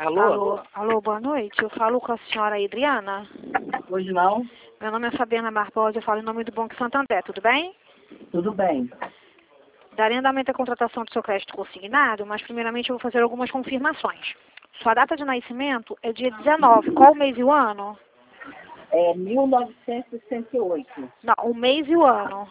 Alô? Alô, boa noite. Eu falo com a senhora Adriana. Hoje não? Meu nome é Fabiana Barbosa, eu falo em nome do Banco Santander, tudo bem? Tudo bem. Darei andamento à contratação do seu crédito consignado, mas primeiramente eu vou fazer algumas confirmações. Sua data de nascimento é dia 19. Qual o mês e o ano? É 1968. Não, o mês e o ano.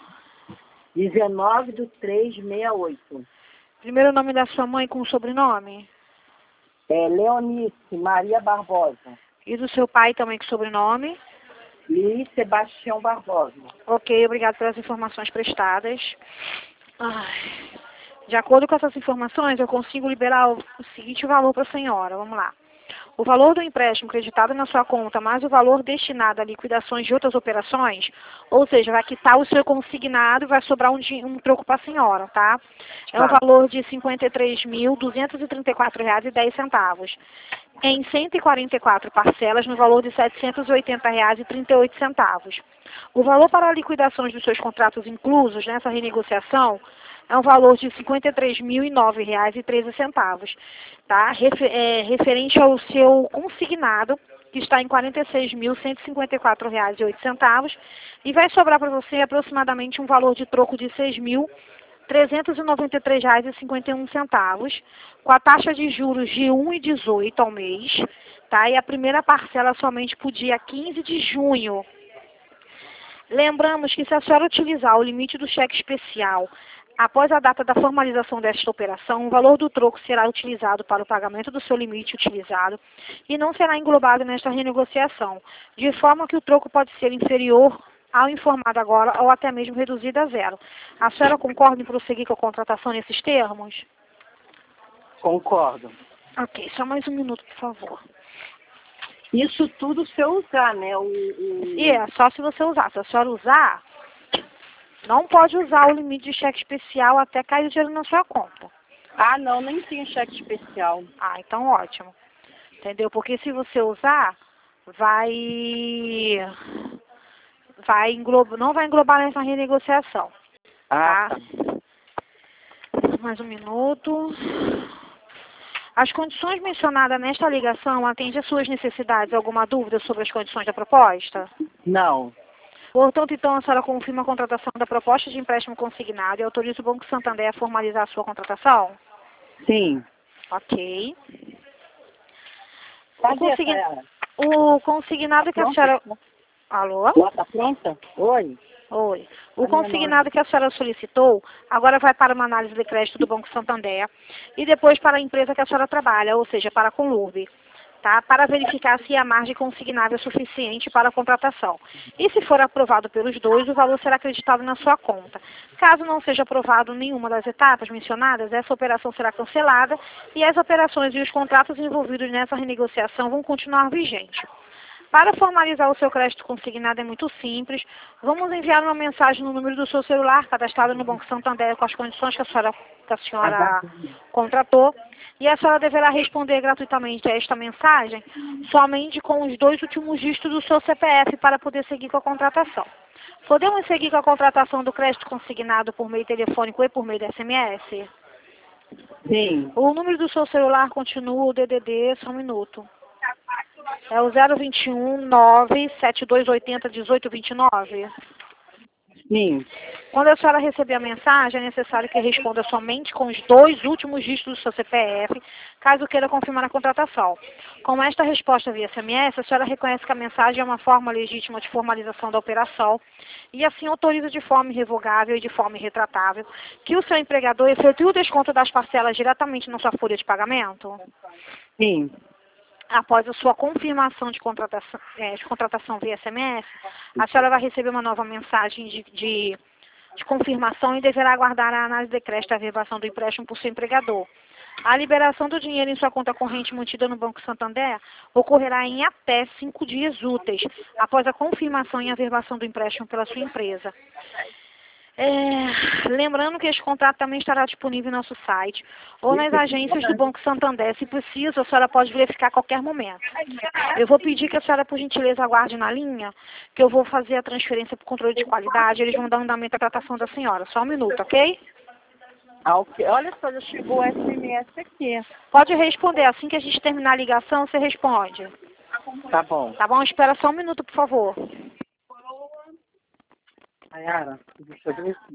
19/3/68. Primeiro nome da sua mãe com sobrenome? É Leonice Maria Barbosa. E do seu pai também com sobrenome? E Sebastião Barbosa. Ok, obrigado pelas informações prestadas. Ai. De acordo com essas informações, eu consigo liberar o seguinte valor para a senhora. Vamos lá. O valor do empréstimo creditado na sua conta, mais o valor destinado a liquidações de outras operações, ou seja, vai quitar o seu consignado e vai sobrar um troco para a senhora, tá? É um valor de R$ 53.234,10, em 144 parcelas, no valor de R$ 780,38. O valor para a liquidações dos seus contratos inclusos nessa renegociação é um valor de R$ 53.009,13, tá? Referente ao seu consignado, que está em R$ 46.154,08, e vai sobrar para você aproximadamente um valor de troco de R$ 6.393,51, com a taxa de juros de 1,18 ao mês, tá? E a primeira parcela somente para o dia 15 de junho. Lembramos que se a senhora utilizar o limite do cheque especial após a data da formalização desta operação, o valor do troco será utilizado para o pagamento do seu limite utilizado e não será englobado nesta renegociação, de forma que o troco pode ser inferior ao informado agora ou até mesmo reduzido a zero. A senhora concorda em prosseguir com a contratação nesses termos? Concordo. Ok, só mais um minuto, por favor. Isso tudo se eu usar, né? E é só se você usar. Se a senhora usar, não pode usar o limite de cheque especial até cair o dinheiro na sua conta. Ah, não, nem tinha cheque especial. Ah, então ótimo. Entendeu? Porque se você usar, não vai englobar nessa renegociação. Ah, Tá? Mais um minuto. As condições mencionadas nesta ligação atendem às suas necessidades? Alguma dúvida sobre as condições da proposta? não. Portanto, então, a senhora confirma a contratação da proposta de empréstimo consignado e autoriza o Banco Santander a formalizar a sua contratação? Sim. Ok. Cadê O consignado que a senhora... Alô? Está pronta? Oi. Oi. O consignado que a senhora solicitou agora vai para uma análise de crédito do Banco Santander e depois para a empresa que a senhora trabalha, ou seja, para a Conlurb, tá? Para verificar se a margem consignável é suficiente para a contratação. E se for aprovado pelos dois, o valor será acreditado na sua conta. Caso não seja aprovado nenhuma das etapas mencionadas, essa operação será cancelada e as operações e os contratos envolvidos nessa renegociação vão continuar vigentes. Para formalizar o seu crédito consignado é muito simples. Vamos enviar uma mensagem no número do seu celular, cadastrado no Banco Santander, com as condições que a senhora contratou. E a senhora deverá responder gratuitamente a esta mensagem somente com os 2 últimos dígitos do seu CPF para poder seguir com a contratação. Podemos seguir com a contratação do crédito consignado por meio telefônico e por meio de SMS? Sim. O número do seu celular continua o DDD, só um minuto. É o 021 97280 1829. Sim. Quando a senhora receber a mensagem, é necessário que responda somente com os 2 últimos dígitos do seu CPF, caso queira confirmar a contratação. Com esta resposta via SMS, a senhora reconhece que a mensagem é uma forma legítima de formalização da operação e assim autoriza de forma irrevogável e de forma irretratável que o seu empregador efetue o desconto das parcelas diretamente na sua folha de pagamento? Sim. Após a sua confirmação de contratação via SMS, a senhora vai receber uma nova mensagem de confirmação e deverá aguardar a análise de crédito e a averbação do empréstimo por seu empregador. A liberação do dinheiro em sua conta corrente mantida no Banco Santander ocorrerá em até 5 dias úteis, após a confirmação e averbação do empréstimo pela sua empresa. Lembrando que este contrato também estará disponível em nosso site ou nas agências do Banco Santander. Se preciso, a senhora pode verificar a qualquer momento. Eu vou pedir que a senhora, por gentileza, aguarde na linha, que eu vou fazer a transferência para o controle de qualidade. Eles vão dar andamento à tratação da senhora. Só um minuto, ok? Ah, ok. Olha só, já chegou o SMS aqui. Pode responder. Assim que a gente terminar a ligação, você responde. Tá bom. Tá bom? Espera só um minuto, por favor. Ayara, deixa eu ver aqui.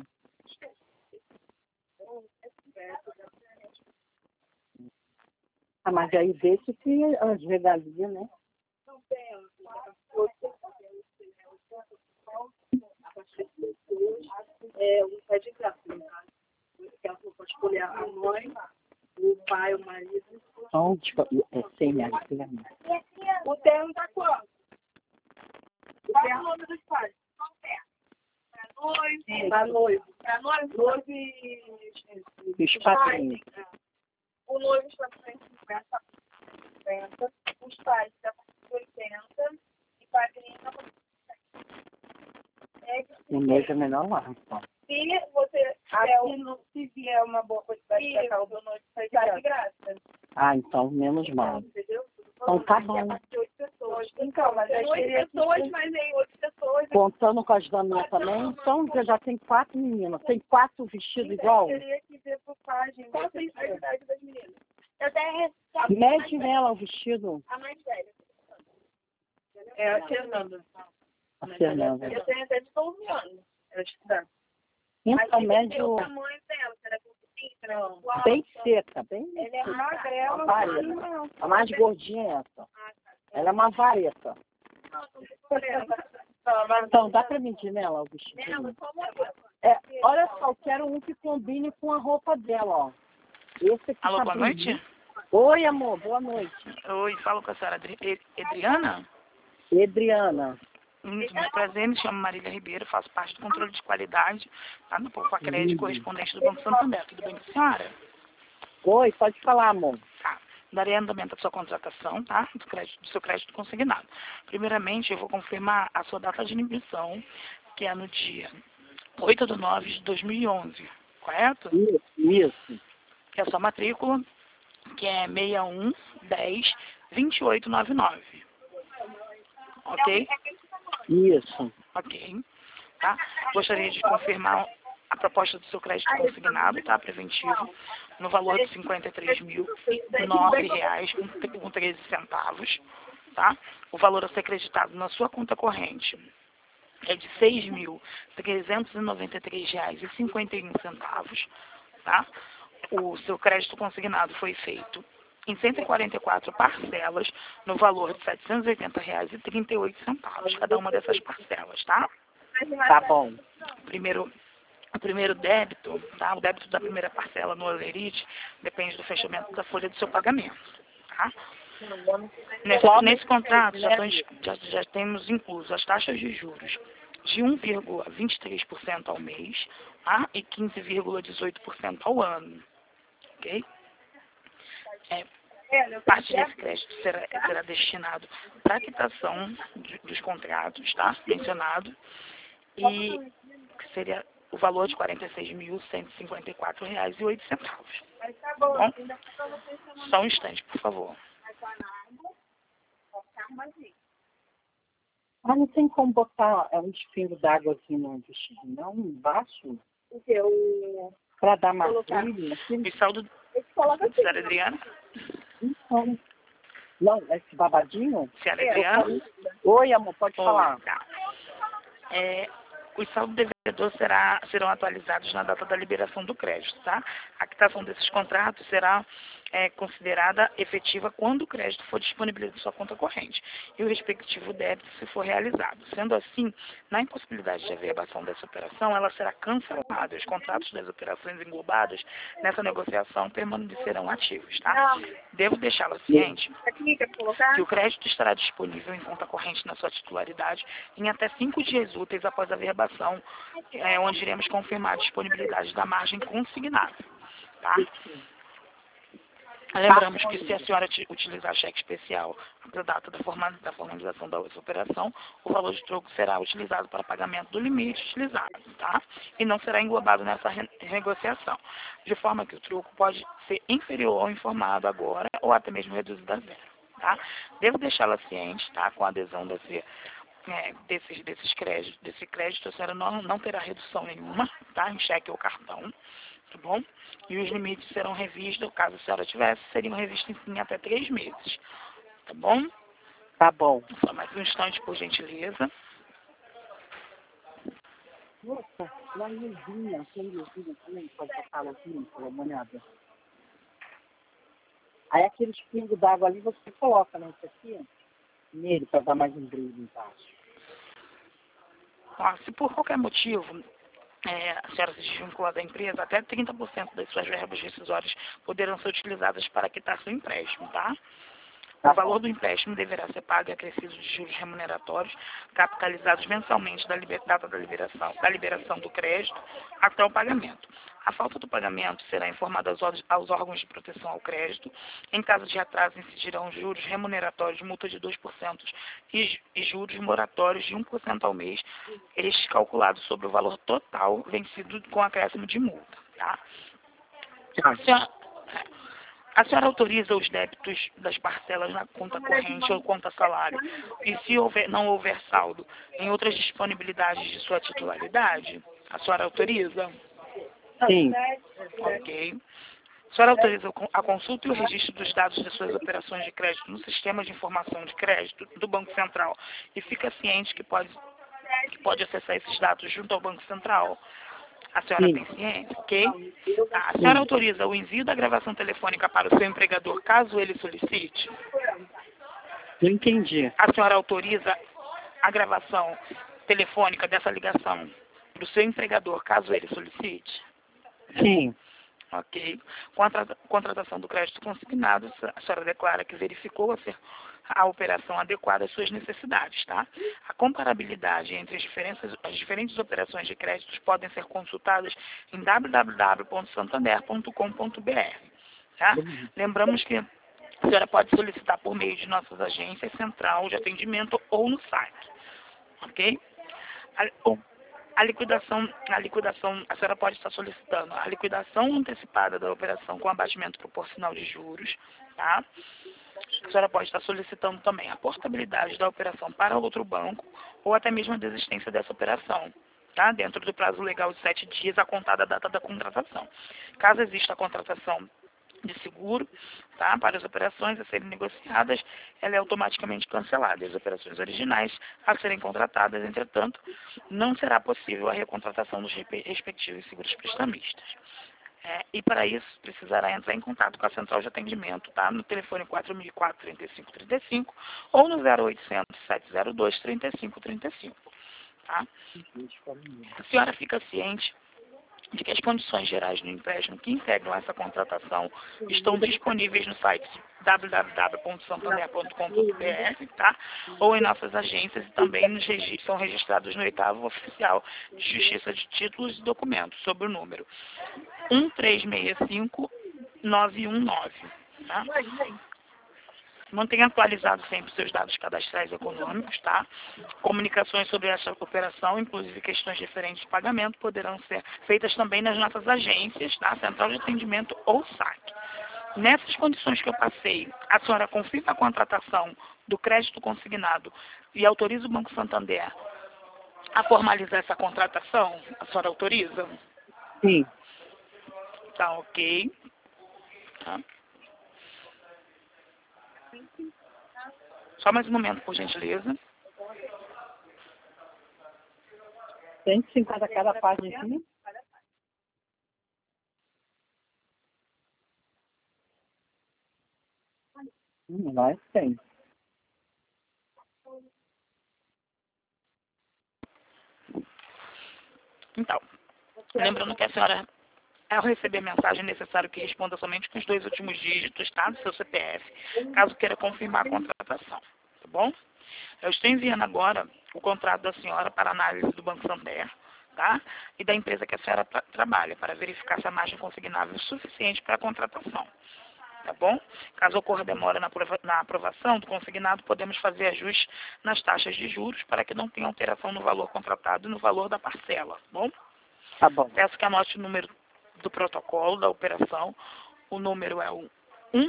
Ah, mas aí vê que tem as regalias, né? Um pé de graça, no caso. Ela pode escolher a mãe, o pai, o marido. Então, tipo, é 100 reais. O terno tá quanto? Qual é o nome dos pais? Pra noivo. Pra noivo e... Os padrinhos. O noivo está por 150, os pais está por 80 e padrinho está por 50. O noivo é menor lá, então. Se você se vier uma boa quantidade de cacau do noivo, sai de graça. Ah, então menos mal. Entendeu? Então tá bom. Então, mas aí 8 pessoas, mas aí 8 pessoas. Contando com as damas também, então já tem 4 meninas. Tem 4 vestidos igual? Eu teria que ver por página. Qual é a idade das meninas? Eu tenho... Mede nela o vestido. A mais velha. É a Fernanda. A Fernanda. Eu tenho até de 12 anos. Ela estuda. Então, mede o tamanho dela. Será que não? Bem seca, bem. Ela é magrela. A mais gordinha é essa. Ela é uma vareta. Então, dá pra medir nela o vestido? Olha só, eu quero um que combine com a roupa dela, ó. Esse aqui. Alô, tá boa noite? Oi, amor, boa noite. Oi, falo com a senhora Edriana? Adriana. Muito prazer, me chamo Marília Ribeiro, faço parte do controle de qualidade, tá? No Poupa Crédito, correspondente do Banco Santander. Tudo bem com a senhora? Oi, pode falar, amor. Tá. Darei andamento à sua contratação, tá? Do seu crédito consignado. Primeiramente, eu vou confirmar a sua data de emissão, que é no dia 8/9/2011, correto? Isso. Que é a sua matrícula, que é 6110-2899. Ok? Isso. Ok. Tá? Gostaria de confirmar a proposta do seu crédito consignado, tá? Preventivo, no valor de R$ 53.009,13, tá? O valor a ser acreditado na sua conta corrente é de R$ 6.393,51, tá? O seu crédito consignado foi feito em 144 parcelas, no valor de R$ 780,38, cada uma dessas parcelas, tá? Tá bom. O primeiro débito, tá? O débito da primeira parcela no Olerite depende do fechamento da folha do seu pagamento, tá? Nesse contrato já temos incluso as taxas de juros de 1,23% ao mês, tá? E 15,18% ao ano, ok? Parte desse crédito será destinado para a quitação dos contratos, tá? Mencionado, e que seria o valor de R$ 46.154,08. Tá bom? Só um instante, por favor. Ah, não tem como botar um espinho d'água aqui no vestido, não? Embaixo? O quê? Pra dar mais brilho? O saldo senhora Adriana? Então, não, esse babadinho? Senhora Adriana? Oi, amor, pode falar. Tá. Os saldos devedores serão atualizados na data da liberação do crédito, tá? A quitação desses contratos será considerada efetiva quando o crédito for disponibilizado em sua conta corrente e o respectivo débito se for realizado. Sendo assim, na impossibilidade de averbação dessa operação, ela será cancelada. Os contratos das operações englobadas nessa negociação permanecerão ativos, tá? Devo deixá-la ciente que o crédito estará disponível em conta corrente na sua titularidade em até 5 dias úteis após a averbação, onde iremos confirmar a disponibilidade da margem consignada, tá? Lembramos que se a senhora utilizar cheque especial para a data da formalização da operação, o valor de troco será utilizado para pagamento do limite utilizado, tá? E não será englobado nessa renegociação, de forma que o troco pode ser inferior ao informado agora ou até mesmo reduzido a zero, tá? Devo deixá-la ciente, tá? Com a adesão desse crédito, a senhora não terá redução nenhuma, tá? Em cheque ou cartão. tá bom? E os limites serão revistos, caso a senhora tivesse, seriam revistos em até 3 meses, tá bom? Tá bom. Só mais um instante, por gentileza. Nossa, lá em Luzinha, tem Luzinha também, pode botar Luzinha, pela molhada. Aí aqueles pingos d'água ali você coloca, né, isso aqui, nele, para dar mais um brilho embaixo. Ó, se por qualquer motivo a senhora se desvincular da empresa, até 30% das suas verbas rescisórias poderão ser utilizadas para quitar seu empréstimo, tá? O valor do empréstimo deverá ser pago e acrescido de juros remuneratórios, capitalizados mensalmente da data da liberação do crédito até o pagamento. A falta do pagamento será informada aos órgãos de proteção ao crédito. Em caso de atraso, incidirão juros remuneratórios, multa de 2% e juros moratórios de 1% ao mês, estes calculados sobre o valor total vencido com acréscimo de multa. Tá? A senhora autoriza os débitos das parcelas na conta corrente ou conta salário? E se não houver saldo em outras disponibilidades de sua titularidade, a senhora autoriza? Sim. Ok. A senhora autoriza a consulta e o registro dos dados das suas operações de crédito no sistema de informação de crédito do Banco Central e fica ciente que pode acessar esses dados junto ao Banco Central? A senhora tem ciência, ok? Tá. A senhora autoriza o envio da gravação telefônica para o seu empregador, caso ele solicite? Não entendi. A senhora autoriza a gravação telefônica dessa ligação para o seu empregador, caso ele solicite? Sim. Ok. Contratação do crédito consignado, a senhora declara que verificou a operação adequada às suas necessidades, tá? A comparabilidade entre as diferentes operações de créditos podem ser consultadas em www.santander.com.br, tá? Lembramos que a senhora pode solicitar por meio de nossas agências central de atendimento ou no site, ok? A liquidação, a senhora pode estar solicitando a liquidação antecipada da operação com abatimento proporcional de juros, tá? A senhora pode estar solicitando também a portabilidade da operação para outro banco ou até mesmo a desistência dessa operação, tá? Dentro do prazo legal de 7 dias a contar da data da contratação. Caso exista a contratação de seguro, tá? Para as operações a serem negociadas, ela é automaticamente cancelada. As operações originais a serem contratadas, entretanto, não será possível a recontratação dos respectivos seguros prestamistas. E para isso, precisará entrar em contato com a central de atendimento, tá? No telefone 4004-3535 ou no 0800-702-3535, tá? A senhora fica ciente de que as condições gerais do empréstimo que integram essa contratação estão disponíveis no site www.santander.com.br, tá? Ou em nossas agências e também são registrados no 8º Oficial de Justiça de Títulos e Documentos, sob o número 1365919, tá? Mantenha atualizados sempre seus dados cadastrais econômicos, tá? Comunicações sobre essa operação, inclusive questões referentes de pagamento, poderão ser feitas também nas nossas agências, tá? Central de Atendimento ou SAC. Nessas condições que eu passei, a senhora confirma a contratação do crédito consignado e autoriza o Banco Santander a formalizar essa contratação? A senhora autoriza? Sim. Tá ok. Tá. Só mais um momento, por gentileza. 150 cada página. Nós tem. Então, lembrando que a senhora, ao receber a mensagem, é necessário que responda somente com os 2 últimos dígitos, tá? Do seu CPF, caso queira confirmar a contratação, tá bom? Eu estou enviando agora o contrato da senhora para análise do Banco Santander, tá? E da empresa que a senhora trabalha, para verificar se a margem consignável é suficiente para a contratação, tá bom? Caso ocorra demora na aprovação do consignado, podemos fazer ajustes nas taxas de juros para que não tenha alteração no valor contratado e no valor da parcela, tá bom? Tá bom. Peço que anote o número do protocolo da operação. O número é o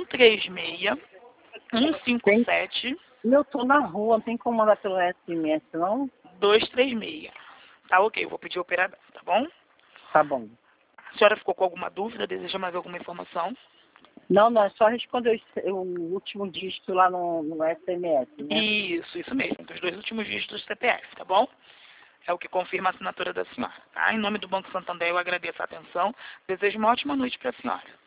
136-157. Eu tô na rua, não tem como mandar pelo SMS, não? 236. Tá ok, eu vou pedir o operador, tá bom? Tá bom. A senhora ficou com alguma dúvida? Deseja mais alguma informação? Não, não, é só responder o último dígito lá no SMS, né? Isso mesmo, os 2 últimos dígitos do CPF, tá bom? É o que confirma a assinatura da senhora, tá? Em nome do Banco Santander, eu agradeço a atenção. Desejo uma ótima noite para a senhora.